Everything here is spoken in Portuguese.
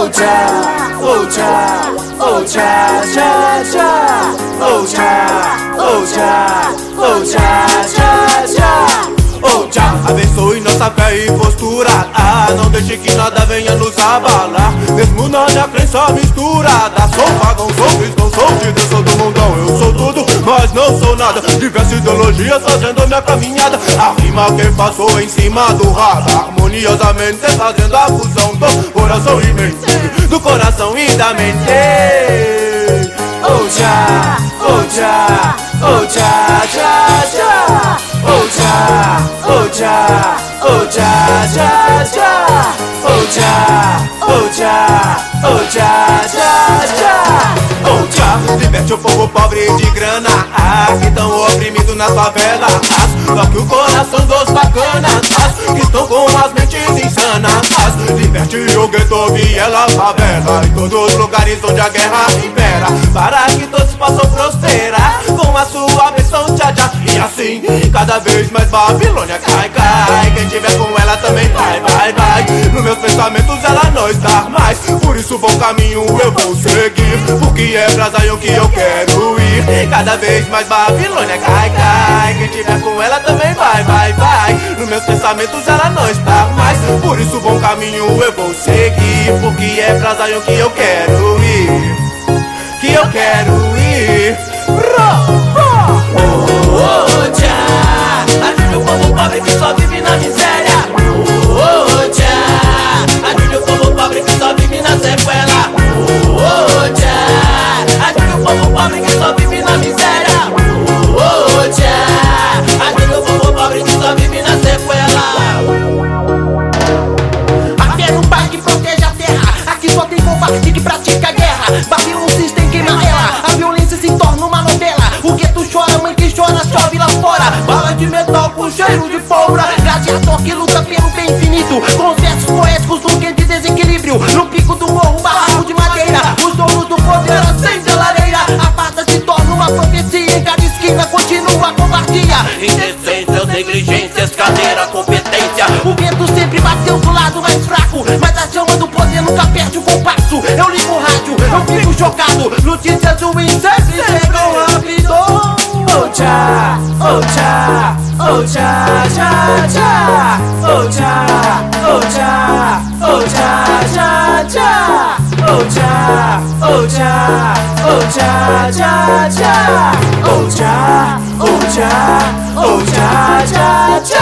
oh cha, oh cha, oh cha cha cha, oh cha, oh cha, oh cha cha cha. Oh cha, abençoe nossa fé e postura. Não deixe que nada venha nos abalar. Mesmo na minha crença misturada. Sou pagão, sou cristão, sou de Deus, sou do mundão. Eu sou tudo, mas não sou nada. Diversas ideologias fazendo minha caminhada. A rima que passou em cima do rabo, harmoniosamente fazendo a fusão do coração e mente, do coração e da mente. Oh cha, oh cha, oh cha cha cha, oh cha, oh cha, oh cha cha cha, oh cha, oh cha, oh cha cha cha. Oh cha, liberte o povo pobre de grana, que tão oprimido na favela. Toque o coração dos bacanas, que estão com as mentes insanas. Liberte o gueto, viela, favela e todos os lugares onde a guerra impera, para que todos possam prosperar com a sua bênção, tchá tchá. E assim, cada vez mais Babilônia cai, cai. Quem tiver com ela também vai, vai, vai. Nos meus pensamentos ela não está mais, por isso bom caminho eu vou seguir, porque é pra Zion que eu quero ir. Cada vez mais Babilônia cai, cai. Quem tiver com ela também vai, vai, vai. Nos meus pensamentos ela não está mais, por isso bom caminho eu vou seguir, porque é pra Zion que eu quero ir, que eu quero ir. Oh cha, ajude o povo pobre que só vive na miséria. Oh cha, ajude o povo pobre que só vive na sequela. Oh cha, ajude o povo pobre que só vive na miséria. Oh cha, ajude o povo pobre que só vive na sequela. Aqui é um pai que protege a terra, aqui só tem covarde que pratica guerra. Babilônia um sistema queima ela, a violência se torna uma novela. O gueto chora, mãe que chora, chove lá fora. Bala de metal com cheiro de pólvora, gladiador que luta pelo bem infinito, com versos poéticos no quente desequilíbrio. No pico do morro, barraco de madeira, os donos do poder acendem a lareira. A farda se torna uma profecia, em cada esquina continua a covardia. Indecências, negligências, cadeira, competência. O vento sempre bateu do lado mais fraco, mas a chama do poder nunca perde o compasso. Eu ligo o rádio, eu fico chocado, notícias ruins sempre chegam rápido. Oh cha, oh cha, oh cha cha cha, oh cha, oh cha, oh cha cha cha, oh cha, oh cha, oh cha cha cha, oh cha, oh cha, oh cha cha cha.